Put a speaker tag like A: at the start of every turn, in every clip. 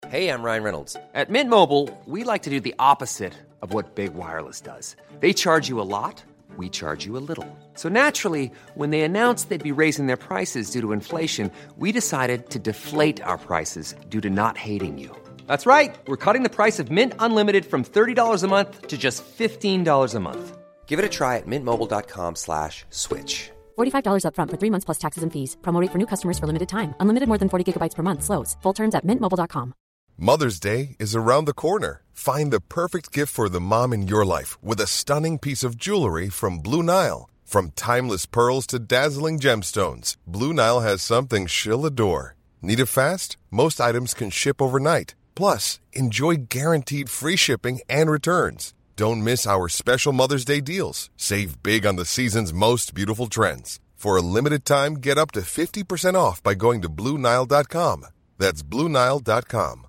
A: Hey, I'm Ryan Reynolds. At Mint Mobile, we like to do the opposite of what Big Wireless does. They charge you a lot, we charge you a little. So naturally, when they announced they'd be raising their prices due to inflation, we decided to deflate our prices due to not hating you. That's right. We're cutting the price of Mint Unlimited from $30 a month to just $15 a month. Give it a try at mintmobile.com/switch.
B: $45 up front for 3 months plus taxes and fees. Promo rate for new customers for limited time. Unlimited more than 40 gigabytes per month. Slows full terms at mintmobile.com.
C: Mother's Day is around the corner. Find the perfect gift for the mom in your life with a stunning piece of jewelry from Blue Nile. From timeless pearls to dazzling gemstones, Blue Nile has something she'll adore. Need it fast? Most items can ship overnight. Plus, enjoy guaranteed free shipping and returns. Don't miss our special Mother's Day deals. Save big on the season's most beautiful trends. For a limited time, get up to 50% off by going to BlueNile.com. That's BlueNile.com.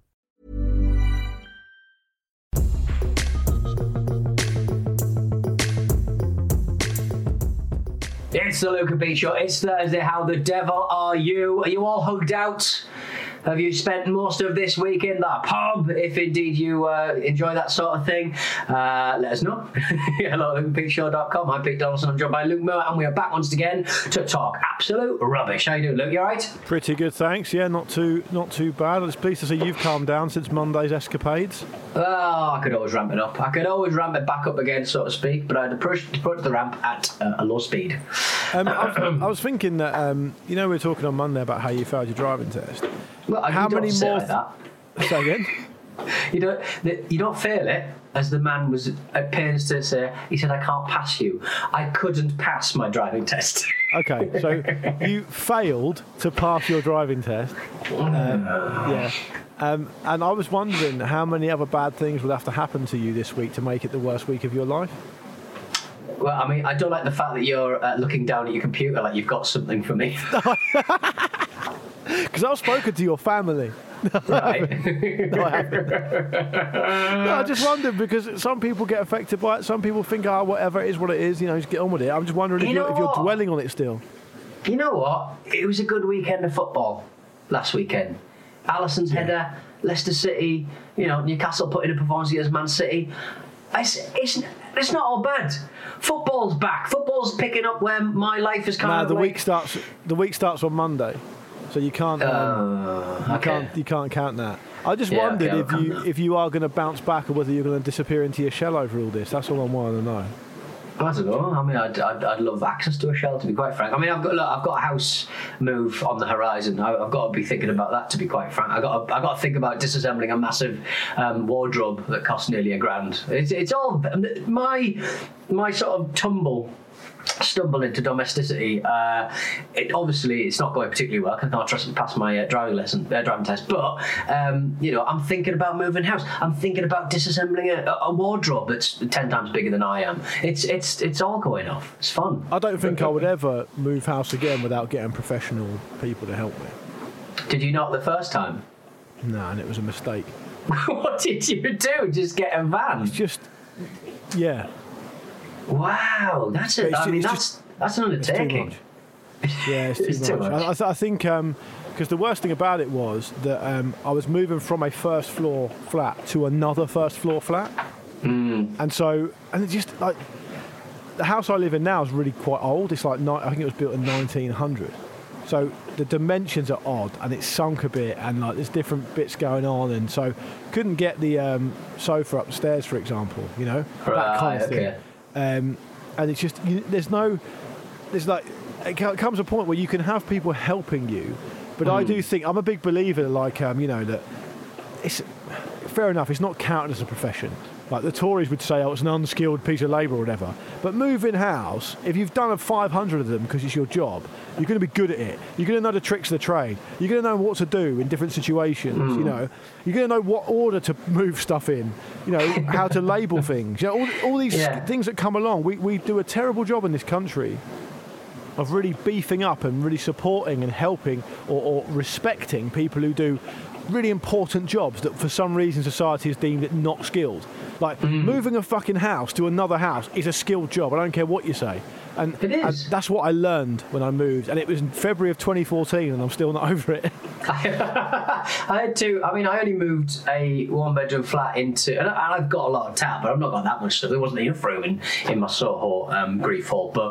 D: It's the Luke and Pete Show. It's Thursday. How the devil are you? Are you all hugged out? Have you spent most of this week in the pub? If indeed you enjoy that sort of thing, let us know. Hello, LukeandPeteShow.com. I'm Pete Donaldson. I'm joined by Luke Moore, and we are back once again to talk absolute rubbish. How you doing, Luke? You all right?
E: Pretty good, thanks. Yeah, not too bad. I was pleased to see you've calmed down since Monday's escapades.
D: Oh, I could always ramp it up. I could always ramp it back up again, so to speak, but I had to push the ramp at a low speed.
E: I was thinking that, we were talking on Monday about how you failed your driving test.
D: Well,
E: how many more?
D: Like that.
E: Say again?
D: You don't fail it, as the man was at pains to say. He said, "I can't pass you. I couldn't pass my driving test."
E: Okay, so you failed to pass your driving test. Yeah. And I was wondering how many other bad things would have to happen to you this week to make it the worst week of your life?
D: Well, I mean, I don't like the fact that you're looking down at your computer like you've got something for me.
E: Because I've spoken to your family.
D: Right.
E: No, I haven't. No, I just wondered because some people get affected by it. Some people think, whatever it is, what it is, just get on with it. I'm just wondering if you're dwelling on it still.
D: You know what? It was a good weekend of football last weekend. Alisson's header, Leicester City, Newcastle put in a performance against Man City. It's not all bad. Football's back. Football's picking up where my life is kind of.
E: The week starts on Monday, so you can't. You can't count that. I just wondered if you are going to bounce back or whether you're going to disappear into your shell over all this. That's all I wanted to know.
D: I don't know. I mean, I'd love access to a shell, to be quite frank. I mean, I've got a house move on the horizon. I've got to be thinking about that, to be quite frank. I've got to think about disassembling a massive wardrobe that costs nearly $1,000. It's all my sort of stumble into domesticity. It's not going particularly well. I can't trust it past my driving test. But I'm thinking about moving house. I'm thinking about disassembling a wardrobe that's 10 times bigger than I am. It's all going off. It's fun.
E: I don't think I would ever move house again without getting professional people to help me.
D: Did you not the first time?
E: No, and it was a mistake.
D: What did you do? Just get a van?
E: It's just, yeah.
D: Wow, that's an undertaking.
E: Yeah, it's too much. I think because the worst thing about it was that I was moving from a first floor flat to another first floor flat, and it just like the house I live in now is really quite old. It's like I think it was built in 1900. So the dimensions are odd, and it's sunk a bit, and like there's different bits going on, and so couldn't get the sofa upstairs, for example. That kind of thing. And it's just it comes a point where you can have people helping you, but I do think I'm a big believer that it's fair enough, it's not counted as a profession. Like the Tories would say, it's an unskilled piece of labour or whatever. But moving house, if you've done 500 of them because it's your job, you're going to be good at it. You're going to know the tricks of the trade. You're going to know what to do in different situations. You're going to know what order to move stuff in. How to label things. All these things that come along. We do a terrible job in this country of really beefing up and really supporting and helping or respecting people who do really important jobs that for some reason society has deemed it not skilled. Like moving a fucking house to another house is a skilled job. I don't care what you say. And,
D: It is.
E: and that's what I learned when I moved, and it was in February of 2014, and I'm still not over it.
D: I had to. I mean, I only moved a one-bedroom flat into, and I've got a lot of tap, but I've not got that much stuff. There wasn't enough room in my Soho grief hall. But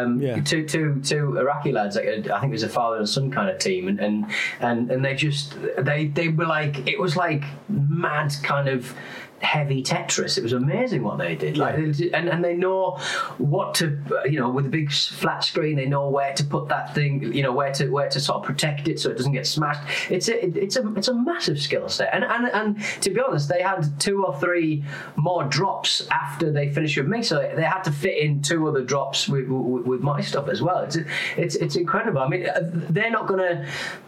D: two Iraqi lads, like, I think it was a father and son kind of team, and they were like, it was like mad kind of heavy Tetris. It was amazing what they did. Like, and they know what to, with a big flat screen, they know where to put that thing, where to sort of protect it so it doesn't get smashed. It's a massive skill set. And to be honest, they had 2 or 3 more drops after they finished with me, so they had to fit in 2 other drops with my stuff as well. It's incredible. I mean, they're not gonna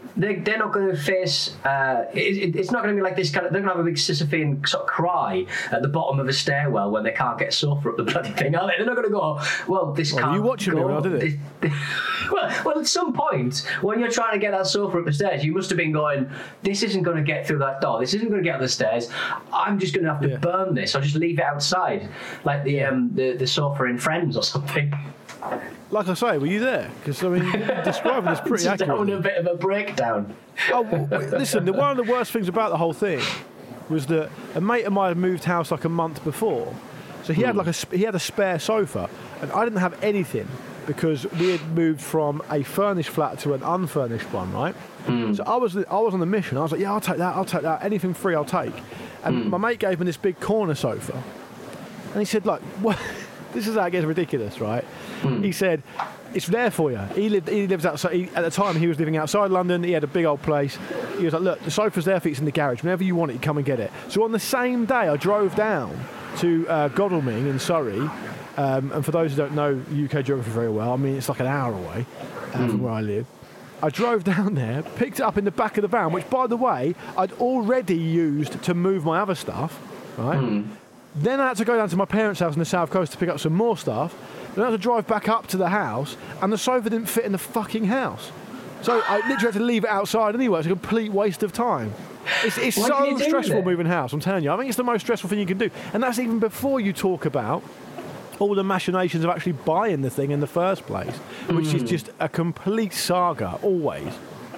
D: face. It's not going to be like this kind of. They're going to have a big Sisyphean sort of cry at the bottom of a stairwell when they can't get a sofa up the bloody thing, are they? They're not going to go, well, this can't.
E: You watching me when I did it?
D: Well, at some point when you're trying to get that sofa up the stairs, you must have been going, this isn't going to get through that door. This isn't going to get up the stairs. I'm just going to have to burn this. I'll just leave it outside, like the sofa in Friends or something.
E: Like I say, were you there? Because, I mean, describing this pretty accurately.
D: Down a bit of a breakdown.
E: Listen, one of the worst things about the whole thing was that a mate of mine had moved house like a month before. So he had a spare sofa, and I didn't have anything because we had moved from a furnished flat to an unfurnished one, right? So I was on the mission. I was like, yeah, I'll take that. Anything free, I'll take. And my mate gave me this big corner sofa. And he said, like, what? This is how it gets ridiculous, right? He said, it's there for you. He lives outside. At the time, he was living outside London. He had a big old place. He was like, look, the sofa's there for you. It's in the garage. Whenever you want it, you come and get it. So on the same day, I drove down to Godalming in Surrey. And for those who don't know UK geography very well, I mean, it's like an hour away from where I live. I drove down there, picked it up in the back of the van, which, by the way, I'd already used to move my other stuff, right? Then I had to go down to my parents' house on the south coast to pick up some more stuff. Then I had to drive back up to the house, and the sofa didn't fit in the fucking house. So I literally had to leave it outside anyway. It's a complete waste of time. It's so stressful moving house, I'm telling you. I think it's the most stressful thing you can do. And that's even before you talk about all the machinations of actually buying the thing in the first place, which is just a complete saga, always.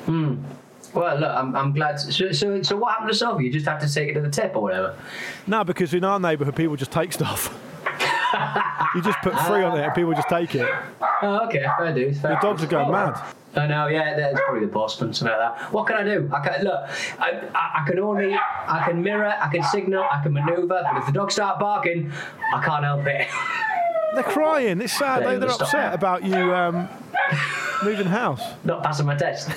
D: Well, look, I'm glad. So what happened to sofa? You just have to take it to the tip or whatever?
E: No, because in our neighbourhood, people just take stuff. You just put free on it and people just take it.
D: Oh, okay, fair dues.
E: The dogs are going mad.
D: I know, yeah, that's probably the postman, something like that. What can I do? I can mirror, I can signal, I can manoeuvre, but if the dogs start barking, I can't help it.
E: They're crying. It's sad. They're upset about you moving house.
D: Not passing my test.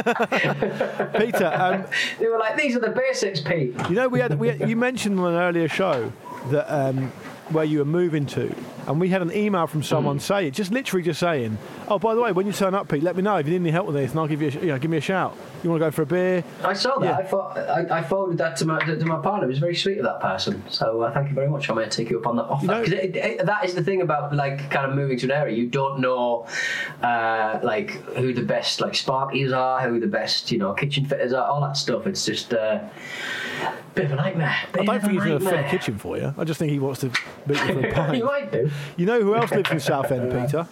E: Peter,
D: they were like, these are the basics, Pete.
E: You know, you mentioned on an earlier show that where you were moving to, and we had an email from someone saying, literally saying, oh, by the way, when you turn up, Pete, let me know if you need any help with this, and I'll give you give me a shout. You want to go for a beer?
D: I saw that.
E: Yeah.
D: I forwarded that to my partner. It was very sweet of that person. So thank you very much. I may take you up on that offer. Because that is the thing about like kind of moving to an area. You don't know like who the best like sparkies are, who the best kitchen fitters are, all that stuff. It's just a bit of a nightmare.
E: I don't think he's going to fit a kitchen for you. I just think he wants to meet you for a pint.
D: You might do.
E: You know who else lives in Southend, Peter?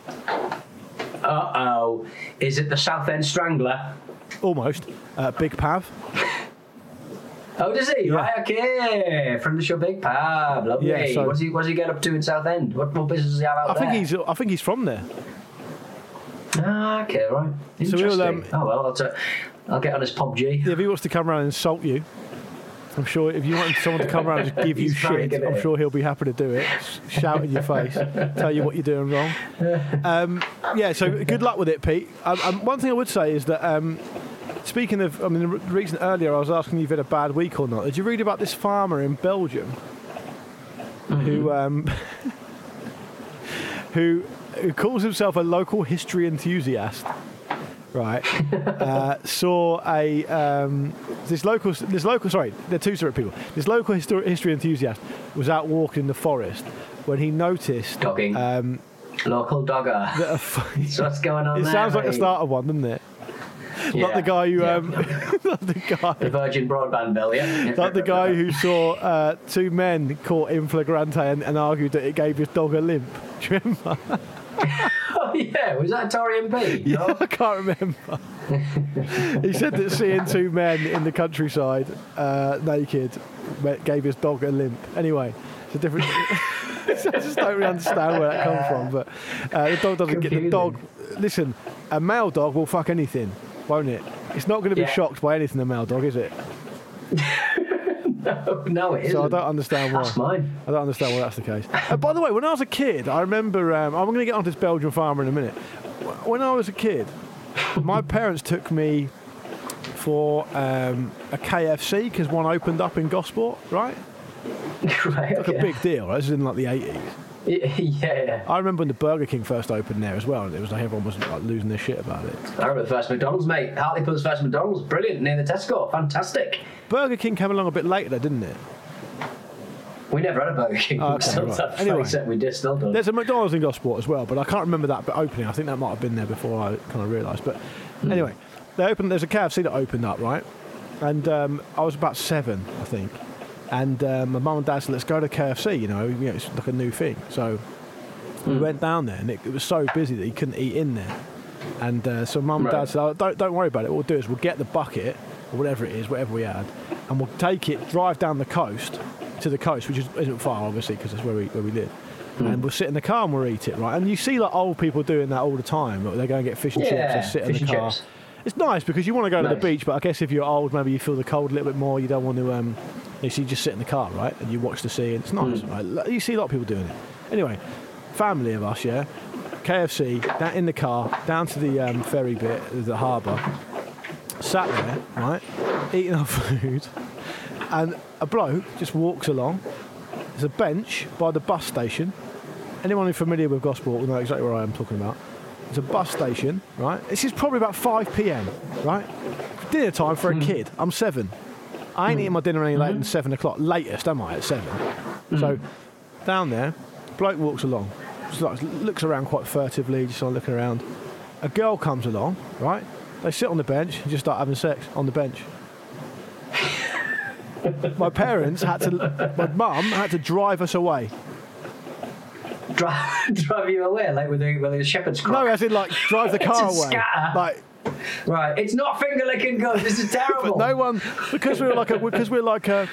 D: Uh-oh. Is it the Southend Strangler?
E: Almost. Big Pav.
D: Oh, does he?
E: Yeah.
D: Right, okay. From the show Big Pav. Lovely.
E: Yeah, so
D: what does he get up to in Southend? What business does he have out there?
E: I think he's from there.
D: Ah, okay, right. Interesting. So I'll get on his PUBG.
E: Yeah, if he wants to come around and insult you, I'm sure if you want someone to come around and give you shit, I'm sure he'll be happy to do it. Shout in your face, tell you what you're doing wrong. So good luck with it, Pete. One thing I would say is that, speaking of, the reason earlier I was asking you if you had a bad week or not. Did you read about this farmer in Belgium who calls himself a local history enthusiast? Right, saw this local. Sorry, they're two separate people. This local history enthusiast was out walking in the forest when he noticed
D: dogging. Local dogger. So what's going on?
E: It sounds like the start of one, doesn't it?
D: Yeah.
E: Not the guy who,
D: the Virgin Broadband bill, yeah.
E: Like the guy who saw two men caught in flagrante and argued that it gave his dog a limp. Do you remember?
D: Oh yeah, was that a Tory MP?
E: Yeah,
D: No?
E: I can't remember. He said that seeing two men in the countryside naked gave his dog a limp. Anyway, it's a different. I just don't really understand where that comes from. But the dog doesn't get the dog. Listen, a male dog will fuck anything, won't it? It's not going to be shocked by anything. A male dog, is it?
D: No, it isn't.
E: So I don't understand why.
D: That's mine.
E: I don't understand why that's the case. By the way, when I was a kid, I remember. I'm going to get onto this Belgian farmer in a minute. When I was a kid, my parents took me for a KFC because one opened up in Gosport, right?
D: Right,
E: Like a big deal. Right? This is in like the 80s.
D: Yeah.
E: I remember when the Burger King first opened there as well, and it was like everyone was like losing their shit about it.
D: I remember the first McDonald's, mate. Hartlepool's first McDonald's, brilliant, near the Tesco, fantastic.
E: Burger King came along a bit later, though, didn't it?
D: We never had a Burger King.
E: Oh, okay, right. Anyway,
D: we did still don't.
E: There's a McDonald's in Gosport as well, but I can't remember that bit opening. I think that might have been there before I kind of realised. But anyway, there's a KFC that opened up, right? And I was about 7, I think. And my mum and dad said, let's go to KFC, you know, it's like a new thing. So we went down there, and it was so busy that you couldn't eat in there. And so mum and dad said, oh, don't worry about it. What we'll do is we'll get the bucket, or whatever it is, whatever we had, and we'll take it, drive down the coast, to the coast, which isn't far, obviously, because that's where we live. And we'll sit in the car and we'll eat it, right? And you see like old people doing that all the time. They go and get fish and chips, they sit in the car. Chips. It's nice because you want to go to the beach, but I guess if you're old, maybe you feel the cold a little bit more. You don't want to, so you just sit in the car, right? And you watch the sea, and it's nice, right? You see a lot of people doing it. Anyway, family of us, yeah? KFC, in the car, down to the ferry bit, the harbour, sat there, right? Eating our food, and a bloke just walks along. There's a bench by the bus station. Anyone who's familiar with Gosport will know exactly where I am talking about. There's a bus station, right? This is probably about 5 p.m, right? Dinner time for a kid. I'm 7. I ain't eating my dinner any later than 7 o'clock. Latest, am I, at 7? So, down there, bloke walks along. Just like, looks around quite furtively, just sort of looking around. A girl comes along, right? They sit on the bench and just start having sex on the bench. My mum had to drive us away.
D: Drive you away, like with a shepherd's crook?
E: No, as in like drive the car away.
D: Scatter.
E: Like,
D: right, it's not finger licking good. This is terrible.
E: But no one, because we're like a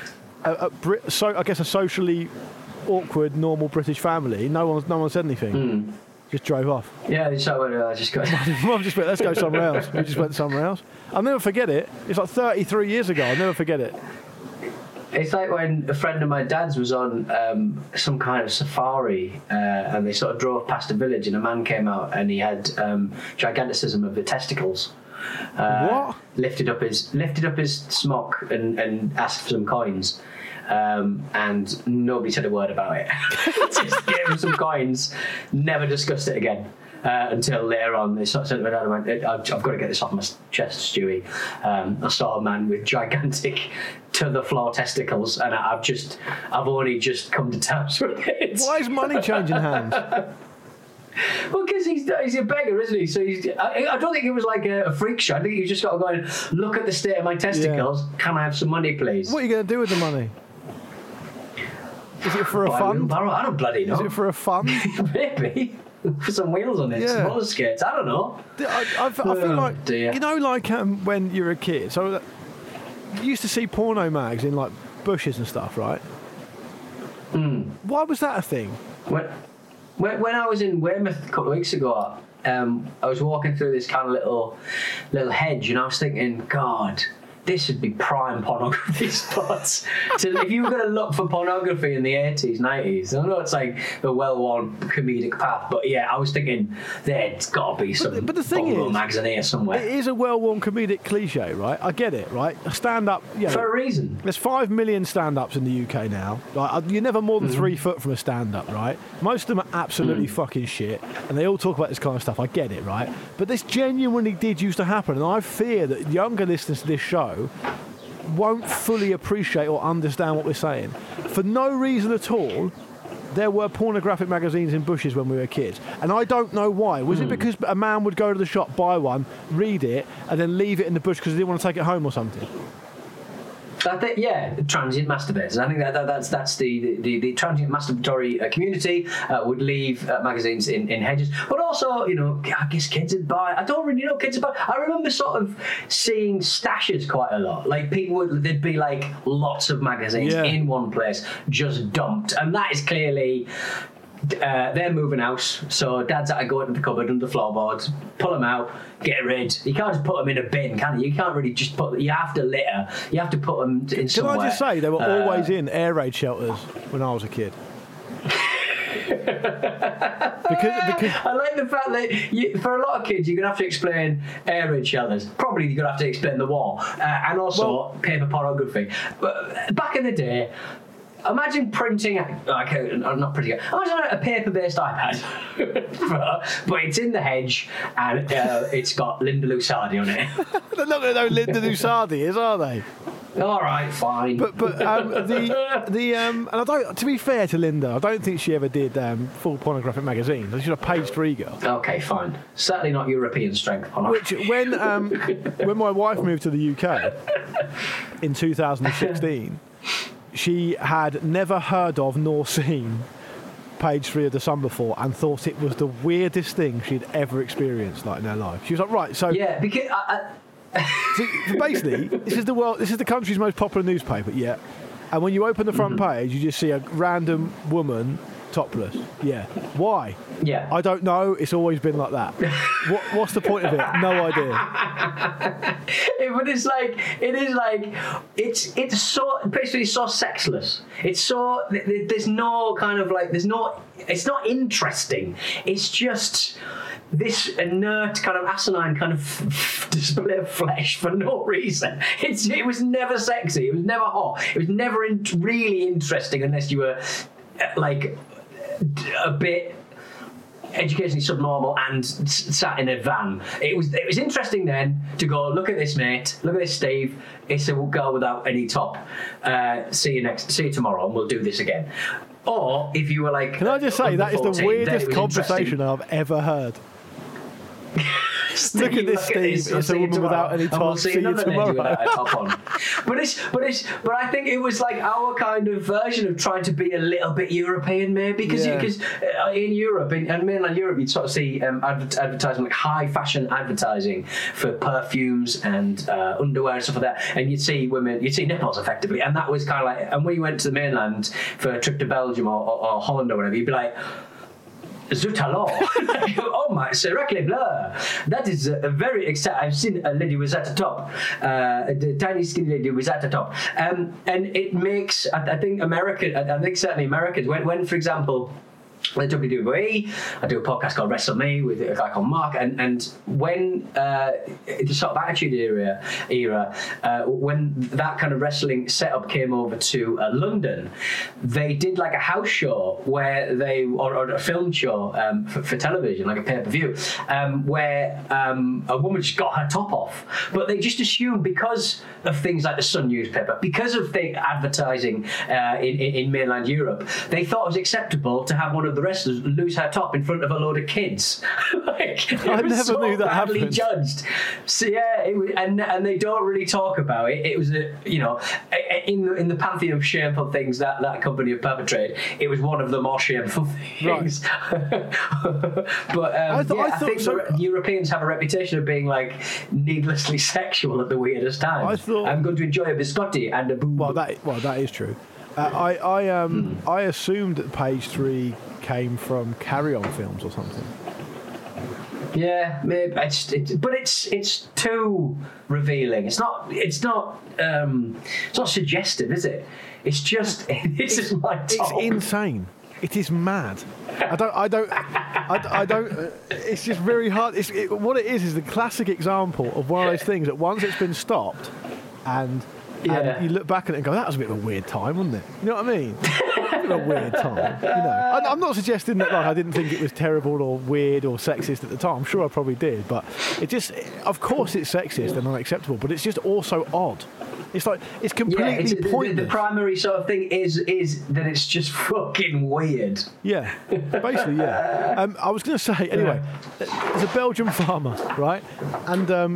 E: I guess a socially awkward, normal British family. No one said anything. Just drove off.
D: Yeah, so just got.
E: Mum just went, let's go somewhere else. We just went somewhere else. I'll never forget it. It's like 33 years ago. I'll never forget it.
D: It's like when a friend of my dad's was on some kind of safari, and they sort of drove past a village, and a man came out, and he had giganticism of the testicles.
E: What?
D: Lifted up his smock and asked for some coins, and nobody said a word about it. Just gave him some coins, never discussed it again. Until later on, they sort of said, I've got to get this off my chest, Stewie. I saw a man with gigantic to-the-floor testicles, and I've only just come to terms with it.
E: Why is money changing hands?
D: Well, because he's a beggar, isn't he? So I don't think it was like a freak show. I think you just got to go and look at the state of my testicles. Yeah. Can I have some money, please?
E: What are you going to do with the money? Is it for a fund?
D: I don't bloody know.
E: Is it for a fund?
D: Maybe. For some wheels on it, some roller skates. I don't know.
E: I feel like,
D: dear.
E: You know, like when you're a kid, so you used to see porno mags in like bushes and stuff, right? Why was that a thing?
D: When I was in Weymouth a couple of weeks ago, I was walking through this kind of little hedge, and I was thinking, God, this would be prime pornography spots. So if you were going to look for pornography in the 80s, 90s, I know it's like a well-worn comedic path, but yeah, I was thinking there's got to be some
E: but the thing is,
D: mags in here somewhere.
E: It is a well-worn comedic cliche, right? I get it, right? A stand-up,
D: for a reason.
E: There's 5 million stand-ups in the UK now. Like, you're never more than 3 foot from a stand-up, right? Most of them are absolutely fucking shit, and they all talk about this kind of stuff. I get it, right? But this genuinely did used to happen, and I fear that younger listeners to this show won't fully appreciate or understand what we're saying. For no reason at all, there were pornographic magazines in bushes when we were kids, and I don't know why. Was it because a man would go to the shop, buy one, read it, and then leave it in the bush because he didn't want to take it home or something?
D: I think, transient masturbators. I think that's the transient masturbatory community would leave magazines in hedges. But also, I guess kids would buy. I don't really know kids would buy. I remember sort of seeing stashes quite a lot. Like there'd be like lots of magazines in one place, just dumped, and that is clearly. They're moving house, so Dad's had to go into the cupboard under the floorboards, pull them out, get rid. You can't just put them in a bin, can you? You can't really just put. You have to litter. You have to put them in somewhere.
E: Can I just say they were always in air raid shelters when I was a kid. because
D: I like the fact that for a lot of kids you're going to have to explain air raid shelters. Probably you're going to have to explain the war and also paper pornography. But back in the day. Imagine printing, not printing, imagine a paper-based iPad, but it's in the hedge and it's got Linda Lusardi on it.
E: They're not going to know Linda Lusardi is, are they?
D: All right, fine.
E: But and I don't. To be fair to Linda, I don't think she ever did full pornographic magazines. She's a page 3 girl.
D: Okay, fine. Certainly not European strength pornography.
E: Which when my wife moved to the UK in 2016. She had never heard of nor seen page 3 of The Sun before and thought it was the weirdest thing she'd ever experienced in her life. She was like, right, so...
D: Yeah, because...
E: So basically, this is the country's most popular newspaper, yeah. And when you open the front page, you just see a random woman topless. Yeah. Why?
D: Yeah.
E: I don't know. It's always been like that. What's the point of it? No idea.
D: But it's so basically so sexless. It's so there's no kind of like it's not interesting. It's just this inert kind of asinine kind of display of flesh for no reason. It was never sexy. It was never hot. It was never really interesting unless you were like a bit educationally subnormal and sat in a van. It was interesting then to go, look at this mate, look at this Steve, it's a girl without any top. See you tomorrow and we'll do this again. Or if you were like...
E: Can I just say, that is the weirdest conversation I've ever heard. Look at this, Steve. It's a woman without any top. See you tomorrow.
D: But I think it was like our kind of version of trying to be a little bit European, maybe, because in Europe, in mainland Europe, you'd sort of see advertising, like high fashion advertising for perfumes and underwear and stuff like that, and you'd see nipples effectively, and that was kind of like. And when you went to the mainland for a trip to Belgium or Holland or whatever, you'd be like. Zut alors! Oh my, c'est Reclé Bleu! That is a very exciting. I've seen a lady with at the top, the tiny skinny lady with at the top, and it makes. I think certainly Americans when for example. The WWE, I do a podcast called Wrestle Me with a guy called Mark, and when the sort of Attitude era, when that kind of wrestling setup came over to London, they did like a house show where or a film show for television, like a pay-per-view, where a woman just got her top off, but they just assumed because of things like the Sun newspaper, because of the advertising in mainland Europe, they thought it was acceptable to have one of the wrestlers lose her top in front of a load of kids. I
E: never knew that
D: badly
E: happened.
D: Judged. So yeah, it was, and they don't really talk about it. It was in the pantheon of shameful things that company have perpetrated, it was one of the more shameful things. Right. But I think Europeans have a reputation of being like needlessly sexual at the weirdest times. I'm going to enjoy a biscotti and a boom.
E: Well, that is true. I assumed that page 3 came from Carry On Films or something.
D: Yeah, maybe but it's too revealing. It's not suggestive, is it? It's just this is my top.
E: It's insane. It is mad. I don't. It's just very hard. What it is the classic example of one of those things that once it's been stopped, and you look back at it and go, that was a bit of a weird time, wasn't it? You know what I mean? A weird time. I'm not suggesting that I didn't think it was terrible or weird or sexist at the time. I'm sure I probably did, but of course it's sexist and unacceptable, but it's just also odd. It's like it's completely pointless.
D: The primary sort of thing is that it's just fucking weird.
E: Yeah, basically, yeah. I was going to say anyway. There's a Belgian farmer, right? And
D: and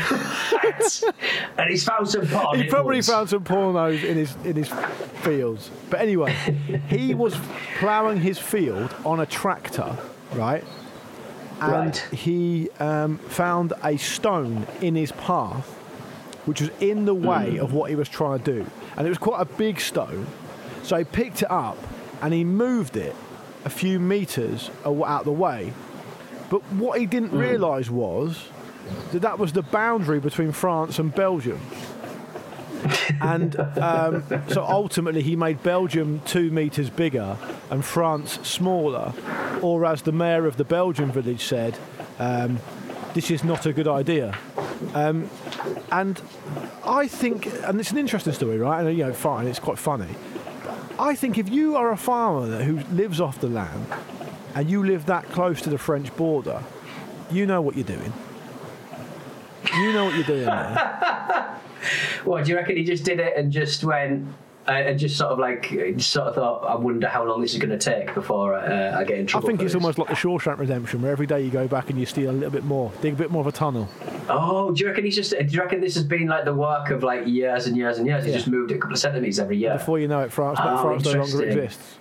D: he's found some porn.
E: He probably found some pornos in his fields. But anyway, he was ploughing his field on a tractor, right? And he found a stone in his path, which was in the way of what he was trying to do. And it was quite a big stone. So he picked it up and he moved it a few metres out the way. But what he didn't realise was that was the boundary between France and Belgium. And so ultimately he made Belgium 2 metres bigger and France smaller, or as the mayor of the Belgian village said, this is not a good idea. And I think, and it's an interesting story, right? And fine, it's quite funny. But I think if you are a farmer who lives off the land and you live that close to the French border, you know what you're doing. You know what you're doing there.
D: What, do you reckon he just did it and just went and just sort of thought, I wonder how long this is going to take before I get in trouble?
E: I think it's almost like the Shawshank Redemption, where every day you go back and you steal a little bit more, dig a bit more of a tunnel.
D: Oh, do you reckon this has been like the work of like years and years and years? He just moved it a couple of centimetres every year.
E: Before you know it, France no longer exists.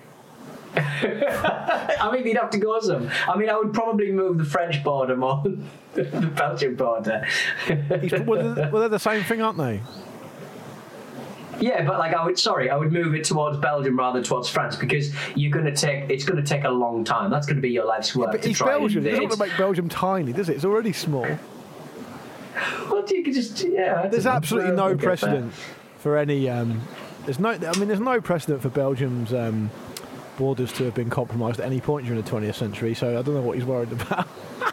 D: I mean, he'd have to go some. I mean, I would probably move the French border more than the Belgian border.
E: Well, they're the same thing, aren't they?
D: Yeah, but like I would move it towards Belgium rather than towards France, because it's going to take a long time. That's going to be your life's work.
E: Yeah, but it's Belgium. It doesn't want to make Belgium tiny, does it? It's already small.
D: Well, you could just
E: There's absolutely no precedent for any. There's no precedent for Belgium's borders to have been compromised at any point during the 20th century. So I don't know what he's worried about.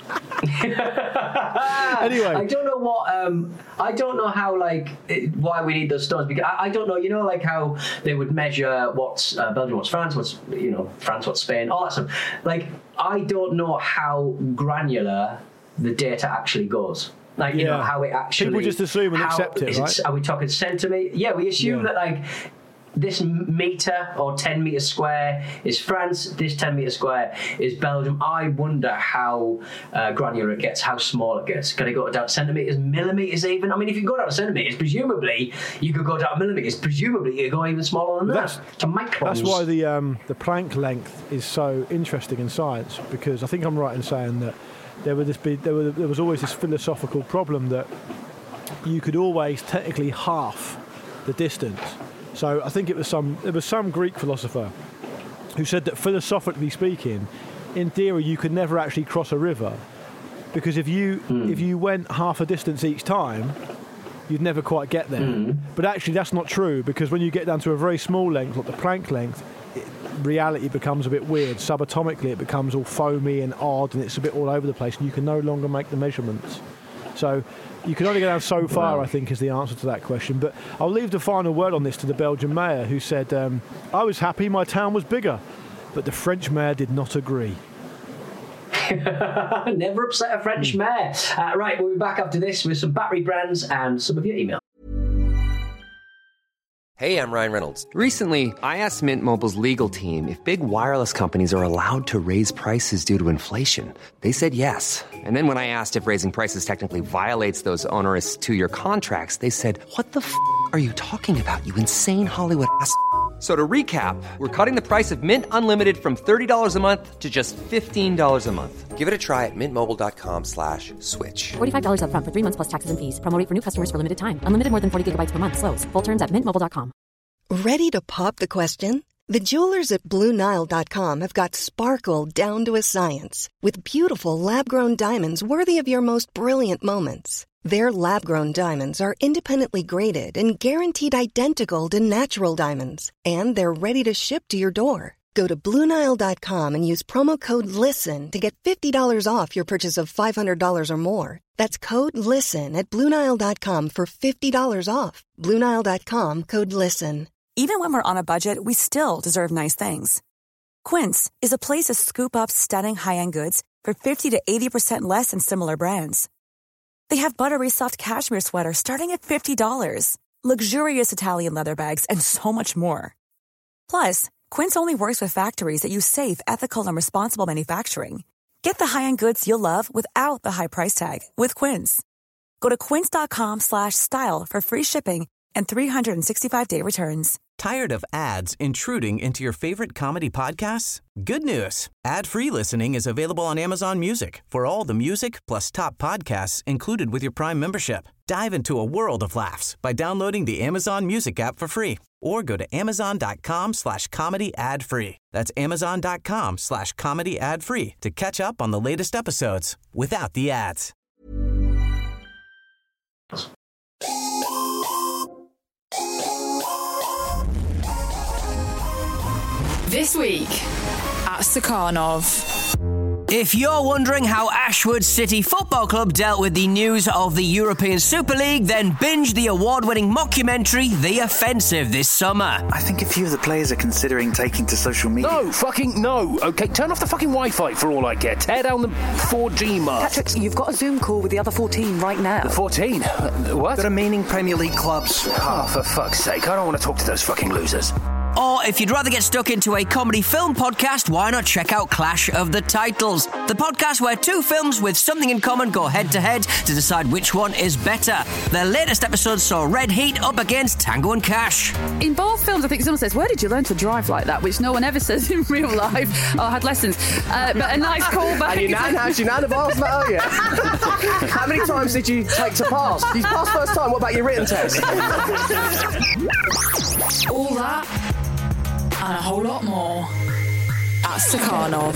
E: Anyway,
D: I don't know how why we need those stones, because I don't know, like how they would measure what's Belgium, what's France, what's France, what's Spain, all that stuff. Like, I don't know how granular the data actually goes. Like, you know, how it actually...
E: People just assume and accept it, right?
D: Are we talking centimetre? Yeah, we assume that, like, this metre or 10 metres square is France, this 10 metres square is Belgium. I wonder how granular it gets, how small it gets. Can it go down to centimetres, millimetres even? I mean, if you go down to centimetres, presumably you could go down to millimetres. Presumably you could go even smaller than that, to microns.
E: That's why the Planck length is so interesting in science, because I think I'm right in saying that there was always this philosophical problem that you could always technically half the distance. So I think there was some Greek philosopher who said that, philosophically speaking, in theory you could never actually cross a river, because if you went half a distance each time, you'd never quite get there. But actually that's not true, because when you get down to a very small length, like the Planck length, reality becomes a bit weird. Subatomically it becomes all foamy and odd, and it's a bit all over the place, and you can no longer make the measurements. So you can only go down so far, I think, is the answer to that question. But I'll leave the final word on this to the Belgian mayor, who said, I was happy my town was bigger, but the French mayor did not agree.
D: Never upset a French mayor. Right, we'll be back after this with some battery brands and some of your email.
A: Hey, I'm Ryan Reynolds. Recently, I asked Mint Mobile's legal team if big wireless companies are allowed to raise prices due to inflation. They said yes. And then when I asked if raising prices technically violates those onerous 2-year contracts, they said, what the f*** are you talking about, you insane Hollywood ass f- So to recap, we're cutting the price of Mint Unlimited from $30 a month to just $15 a month. Give it a try at mintmobile.com/switch.
B: $45 up front for 3 months plus taxes and fees. Promo rate for new customers for limited time. Unlimited more than 40 gigabytes per month. Slows full terms at mintmobile.com.
F: Ready to pop the question? The jewelers at BlueNile.com have got sparkle down to a science with beautiful lab-grown diamonds worthy of your most brilliant moments. Their lab-grown diamonds are independently graded and guaranteed identical to natural diamonds, and they're ready to ship to your door. Go to BlueNile.com and use promo code LISTEN to get $50 off your purchase of $500 or more. That's code LISTEN at BlueNile.com for $50 off. BlueNile.com, code LISTEN.
G: Even when we're on a budget, we still deserve nice things. Quince is a place to scoop up stunning high-end goods for 50 to 80% less than similar brands. They have buttery soft cashmere sweaters starting at $50, luxurious Italian leather bags, and so much more. Plus, Quince only works with factories that use safe, ethical, and responsible manufacturing. Get the high-end goods you'll love without the high price tag with Quince. Go to quince.com/style for free shipping and 365-day returns.
H: Tired of ads intruding into your favorite comedy podcasts? Good news. Ad-free listening is available on Amazon Music for all the music plus top podcasts included with your Prime membership. Dive into a world of laughs by downloading the Amazon Music app for free or go to amazon.com/comedy ad-free. That's amazon.com/comedy ad-free to catch up on the latest episodes without the ads.
I: This week at Stakhanov.
J: If you're wondering how Ashwood City Football Club dealt with the news of the European Super League, then binge the award-winning mockumentary The Offensive this summer.
K: I think a few of the players are considering taking to social media.
L: No, fucking no. Okay, turn off the fucking Wi-Fi for all I care. Tear down the 4G mast.
M: Patrick, you've got a Zoom call with the other 14 right now.
L: The 14? What?
K: The remaining Premier League clubs.
L: Oh, for fuck's sake. I don't want to talk to those fucking losers.
J: Or if you'd rather get stuck into a comedy film podcast, why not check out Clash of the Titles, the podcast where two films with something in common go head-to-head to decide which one is better. Their latest episode saw Red Heat up against Tango and Cash.
I: In both films, I think someone says, "Where did you learn to drive like that?" Which no one ever says in real life. Oh, I had lessons. But a nice callback.
L: And your nan has your nan balls, mate, are you? How many times did you take to pass? You passed first time, what about your written test?
I: All that and a whole lot more at Stakhanov.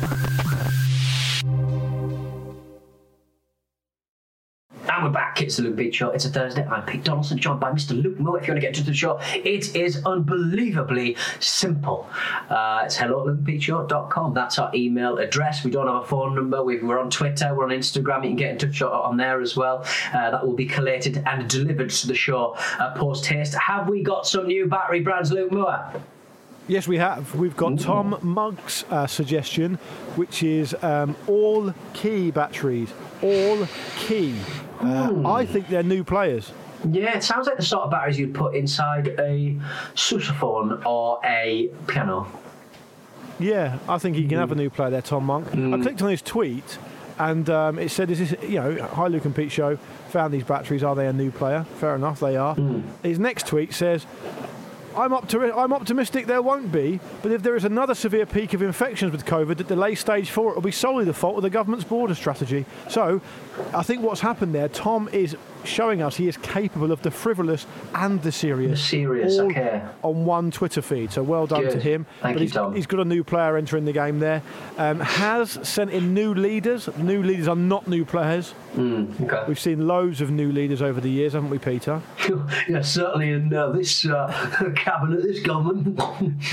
D: And we're back. It's the Luke Beach Show. It's a Thursday. I'm Pete Donaldson, joined by Mr. Luke Moore. If you want to get into the show, it is unbelievably simple. It's hello@lukebeachshow.com. That's our email address. We don't have a phone number. We're on Twitter. We're on Instagram. You can get in touch on there as well. That will be collated and delivered to the show post haste. Have we got some new battery brands, Luke Moore?
E: Yes, we have. We've got Tom Mugg's suggestion, which is all key batteries. All key. I think they're new players.
D: Yeah, it sounds like the sort of batteries you'd put inside a sousaphone or a piano.
E: Yeah, I think he can have a new player there, Tom Monk. I clicked on his tweet and it said, "Is this, hi Luke and Pete Show, found these batteries, are they a new player?" Fair enough, they are. His next tweet says, I'm optimistic there won't be, but if there is another severe peak of infections with COVID that delays stage 4, it will be solely the fault of the government's border strategy. So, I think what's happened there, Tom is showing us he is capable of the frivolous and the serious. All
D: okay.
E: On one Twitter feed, so well done to him.
D: Thank you, Tom.
E: He's got a new player entering the game there. Has sent in new leaders. New leaders are not new players.
D: Okay.
E: We've seen loads of new leaders over the years, haven't we, Peter?
D: Yeah, certainly in this cabinet, this government.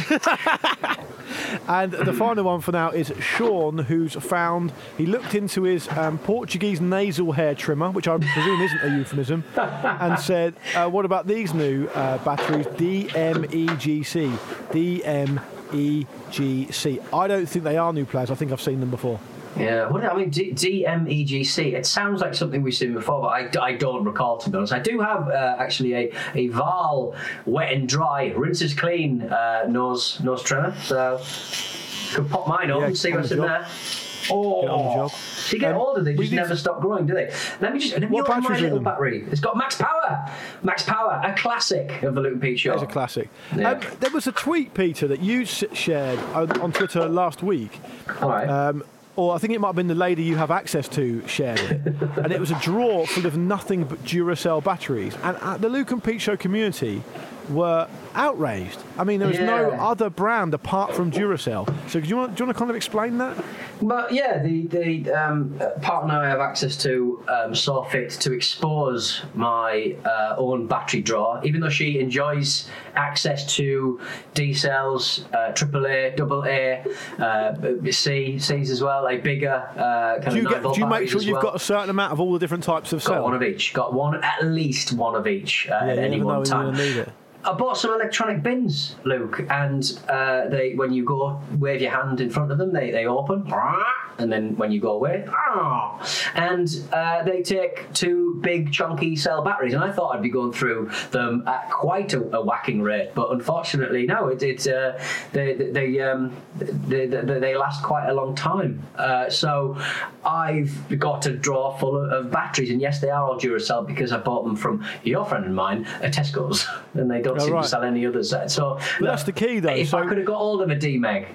E: And the final one for now is Sean, who's found, he looked into his Portuguese nasal hair trimmer, which I presume isn't a euphemism, and said, what about these new batteries, DMEGC? DMEGC. I don't think they are new players. I think I've seen them before.
D: Yeah, DMEGC. It sounds like something we've seen before, but I don't recall, to be honest. I do have actually a Val wet and dry, rinses clean nose trimmer, so could pop mine up and see what's in there. Oh, to get older, they just never stop growing, do they? Let me open my little battery. It's got Max Power. Max Power, a classic of the Luke and Pete Show.
E: It's a classic.
D: Yeah.
E: There was a tweet, Peter, that you shared on Twitter last week.
D: All right.
E: Or I think it might have been the lady you have access to shared it. And it was a drawer full of nothing but Duracell batteries. And the Luke and Pete Show community were outraged. I mean, there was no other brand apart from Duracell. So do you want to kind of explain that?
D: But yeah, the partner I have access to saw fit to expose my own battery drawer, even though she enjoys access to D cells, AAA, AA, C's as well, a bigger kind of 9 volt.
E: Do you make sure you've got a certain amount of all the different types of cells?
D: Got one of each. Got one, at least one of each at any one time.
E: Need it.
D: I bought some electronic bins, Luke, and when you go wave your hand in front of them, they open, and then when you go away, and they take 2 big chunky cell batteries, and I thought I'd be going through them at quite a whacking rate, but unfortunately, no, they last quite a long time. So I've got a drawer full of batteries, and yes, they are all Duracell because I bought them from your friend and mine at Tesco's, and they don't seem to sell any others. So
E: that's the key, though.
D: If I could have got hold of a D-Meg,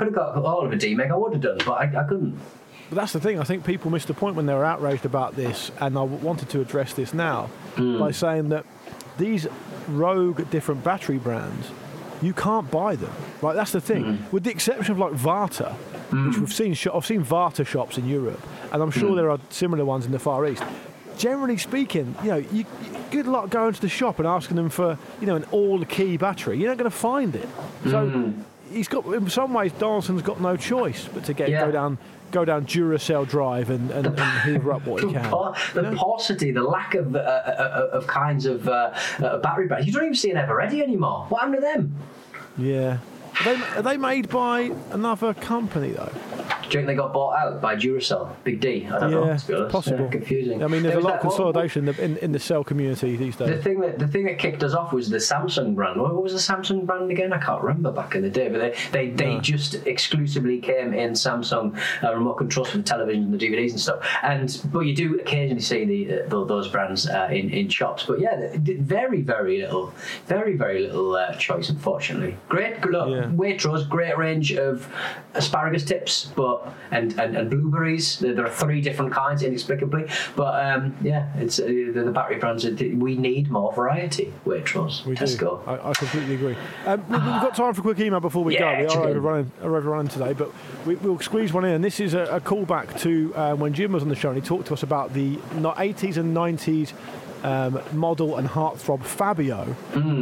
D: I would have done, but I couldn't.
E: But that's the thing. I think people missed the point when they were outraged about this, and I wanted to address this now by saying that these rogue different battery brands, you can't buy them. Like, that's the thing. With the exception of like Varta, which we've seen. I've seen Varta shops in Europe, and I'm sure there are similar ones in the Far East. Generally speaking, you good luck going to the shop and asking them for, an all-key battery. You're not going to find it. So he's got, in some ways, Donaldson's got no choice but to go down Duracell Drive and hoover up what he can.
D: The paucity, the lack of kinds of battery brands. You don't even see an Eveready anymore. What happened to them?
E: Yeah. Are they made by another company, though?
D: Do you think they got bought out by Duracell? Big D? I don't know, to be honest.
E: Possible.
D: Yeah, confusing.
E: I mean, there's a lot of consolidation in the cell community these days.
D: The thing that kicked us off was the Samsung brand. What was the Samsung brand again? I can't remember back in the day, but they just exclusively came in Samsung remote controls for the television and the DVDs and stuff. But you do occasionally see those brands in shops. But yeah, very, very little choice, unfortunately. Great, look, Waitrose, great range of asparagus tips, and blueberries. There are 3 different kinds, inexplicably. But it's the battery brands. We need more variety. Waitrose, Tesco.
E: I completely agree. We've got time for a quick email before we go. We are overrunning today, but we'll squeeze one in. This is a callback to when Jim was on the show, and he talked to us about the 80s and 90s model and heartthrob Fabio,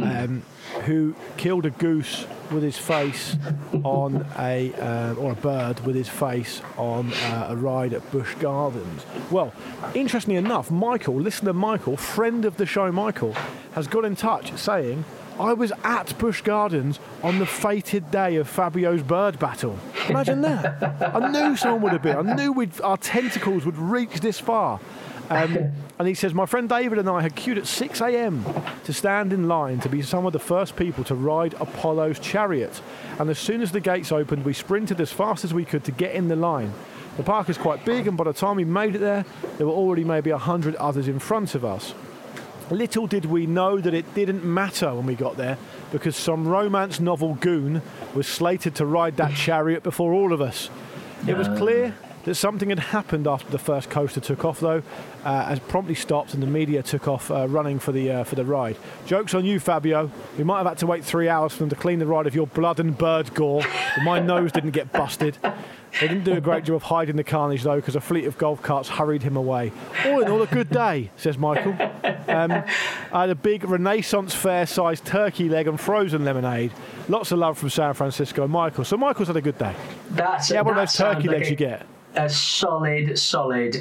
E: who killed a goose with his face on or a bird with his face on a ride at Busch Gardens. Well, interestingly enough, listener Michael, friend of the show Michael, has got in touch saying, I was at Busch Gardens on the fated day of Fabio's bird battle. Imagine that. I knew someone would have been. I knew our tentacles would reach this far. And he says, my friend David and I had queued at 6 a.m. to stand in line to be some of the first people to ride Apollo's chariot. And as soon as the gates opened, we sprinted as fast as we could to get in the line. The park is quite big, and by the time we made it there were already maybe 100 others in front of us. Little did we know that it didn't matter when we got there, because some romance novel goon was slated to ride that chariot before all of us. It was clear that something had happened after the first coaster took off, though, as promptly stopped and the media took off running for the ride. Joke's on you, Fabio. We might have had to wait 3 hours for them to clean the ride of your blood and bird gore, but my nose didn't get busted. They didn't do a great job of hiding the carnage, though, because a fleet of golf carts hurried him away. All in all, a good day, says Michael. I had a big Renaissance fair-sized turkey leg and frozen lemonade. Lots of love from San Francisco, Michael. So Michael's had a good day. One of those turkey legs you get.
D: A solid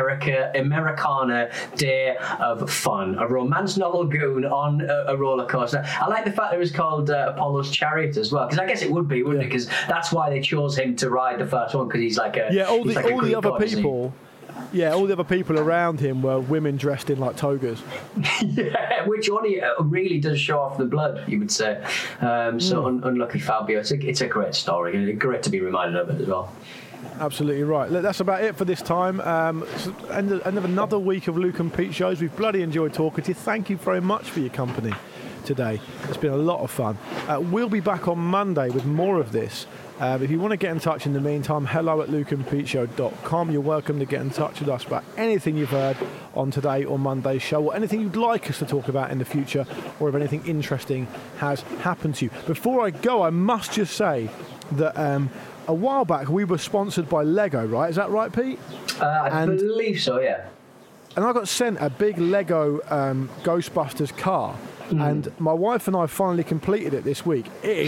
D: Americana day of fun. A romance novel goon on a roller coaster. I like the fact it was called Apollo's Chariot as well, because I guess it would be, wouldn't it? Because that's why they chose him to ride the first one, because he's like a
E: all the other people. Yeah, all the other people around him were women dressed in like togas.
D: Yeah, which only really does show off the blood, you would say. Unlucky Fabio. It's a great story. Great to be reminded of it as well.
E: Absolutely right. Look, that's about it for this time. End of another week of Luke and Pete shows. We've bloody enjoyed talking to you. Thank you very much for your company today. It's been a lot of fun. We'll be back on Monday with more of this. If you want to get in touch in the meantime, hello@lukeandpeteshow.com. You're welcome to get in touch with us about anything you've heard on today or Monday's show, or anything you'd like us to talk about in the future, or if anything interesting has happened to you. Before I go, I must just say that a while back we were sponsored by Lego, right? Is that right, Pete?
D: I believe so, yeah.
E: And I got sent a big Lego Ghostbusters car, and my wife and I finally completed it this week. It is a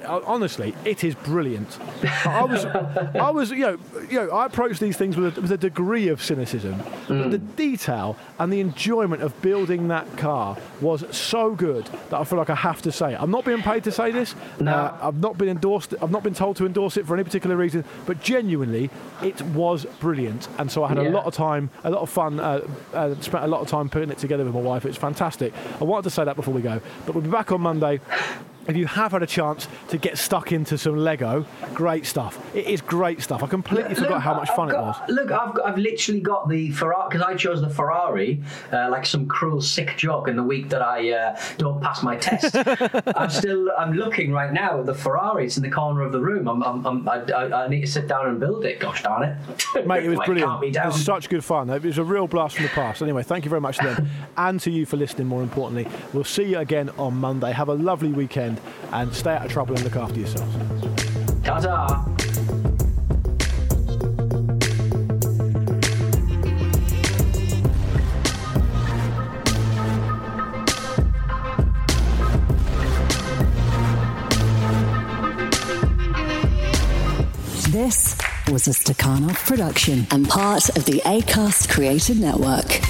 E: honestly, it is brilliant. I approach these things with a degree of cynicism. But the detail and the enjoyment of building that car was so good that I feel like I have to say it. I'm not being paid to say this.
D: No.
E: I've not been endorsed. I've not been told to endorse it for any particular reason. But genuinely, it was brilliant. And so I had a lot of time, a lot of fun. Spent a lot of time putting it together with my wife. It's fantastic. I wanted to say that before we go. But we'll be back on Monday. If you have had a chance to get stuck into some Lego, great stuff. It is great stuff. I completely forgot how much fun it was.
D: Look, I've literally got the Ferrari, because I chose the Ferrari like some cruel, sick joke in the week that I don't pass my test. I'm looking right now at the Ferrari. It's in the corner of the room. I need to sit down and build it. Gosh darn it.
E: Mate, it was brilliant. It was such good fun. It was a real blast from the past. Anyway, thank you very much to them and to you for listening, more importantly. We'll see you again on Monday. Have a lovely weekend. And stay out of trouble and look after yourselves.
D: Ta-ta!
N: This was a Stakhanov production and part of the Acast Creative Network.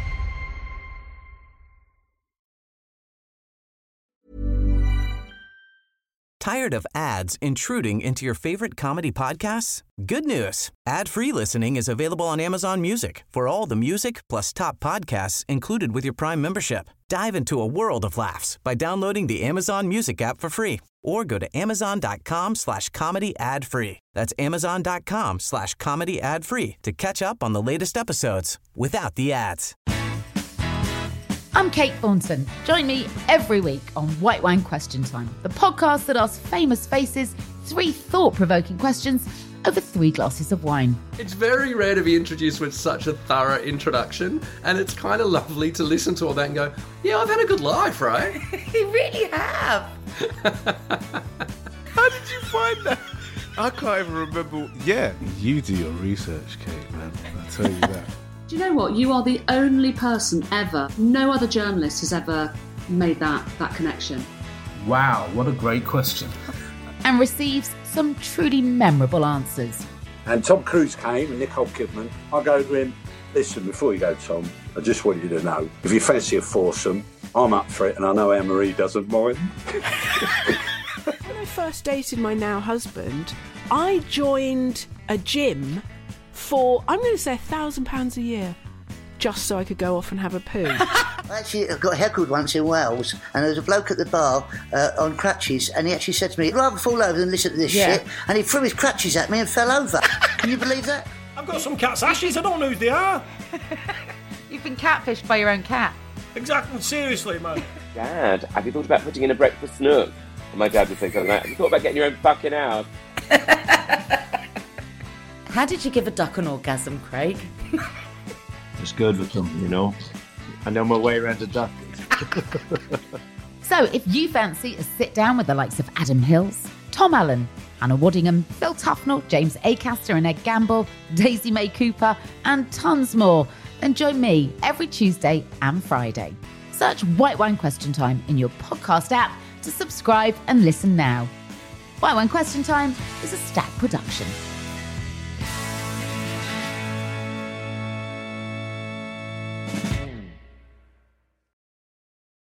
H: Tired of ads intruding into your favorite comedy podcasts? Good news. Ad-free listening is available on Amazon Music for all the music plus top podcasts included with your Prime membership. Dive into a world of laughs by downloading the Amazon Music app for free or go to amazon.com/comedy ad-free. That's amazon.com/comedy ad-free to catch up on the latest episodes without the ads.
O: I'm Kate Thornton. Join me every week on White Wine Question Time, the podcast that asks famous faces 3 thought-provoking questions over 3 glasses of wine.
P: It's very rare to be introduced with such a thorough introduction, and it's kind of lovely to listen to all that and go, yeah, I've had a good life, right?
O: You really have.
Q: How did you find that? I can't even remember. Yeah, you do your research, Kate, man. I'll tell you that.
R: Do you know what? You are the only person ever, no other journalist has ever made that connection.
S: Wow, what a great question.
O: And receives some truly memorable answers.
T: And Tom Cruise came and Nicole Kidman. I go to him, listen, before you go, Tom, I just want you to know, if you fancy a foursome, I'm up for it, and I know Anne-Marie doesn't mind.
U: When I first dated my now husband, I joined a gym for, I'm going to say, £1,000 a year, just so I could go off and have a poo.
V: I actually got heckled once in Wales, and there was a bloke at the bar on crutches, and he actually said to me, I'd rather fall over than listen to this shit, and he threw his crutches at me and fell over. Can you believe that?
W: I've got some cat's ashes, I don't know who they are.
O: You've been catfished by your own cat.
W: Exactly, seriously, man.
X: Dad, have you thought about putting in a breakfast nook? And my dad would think something like that. Have you thought about getting your own fucking house?
O: How did you give a duck an orgasm, Craig?
S: It's good with them, you know. I know my way around a duck.
O: So if you fancy a sit down with the likes of Adam Hills, Tom Allen, Hannah Waddingham, Phil Tufnell, James Acaster and Ed Gamble, Daisy May Cooper, and tons more, then join me every Tuesday and Friday. Search White Wine Question Time in your podcast app to subscribe and listen now. White Wine Question Time is a Stack production.